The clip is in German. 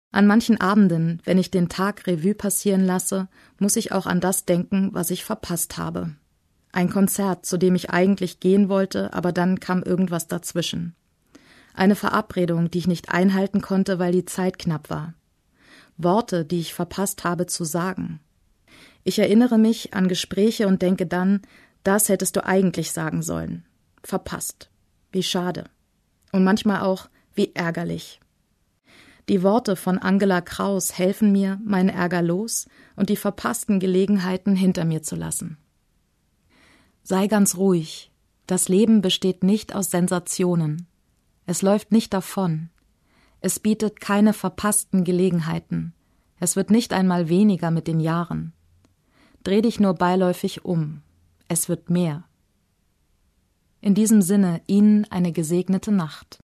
An manchen Abenden, wenn ich den Tag Revue passieren lasse, muss ich auch an das denken, was ich verpasst habe. Ein Konzert, zu dem ich eigentlich gehen wollte, aber dann kam irgendwas dazwischen. Eine Verabredung, die ich nicht einhalten konnte, weil die Zeit knapp war. Worte, die ich verpasst habe zu sagen. Ich erinnere mich an Gespräche und denke dann, das hättest du eigentlich sagen sollen. Verpasst. Wie schade. Und manchmal auch, wie ärgerlich. Die Worte von Angela Kraus helfen mir, meinen Ärger los und die verpassten Gelegenheiten hinter mir zu lassen. Sei ganz ruhig. Das Leben besteht nicht aus Sensationen. Es läuft nicht davon. Es bietet keine verpassten Gelegenheiten. Es wird nicht einmal weniger mit den Jahren. Dreh dich nur beiläufig um. Es wird mehr. In diesem Sinne Ihnen eine gesegnete Nacht.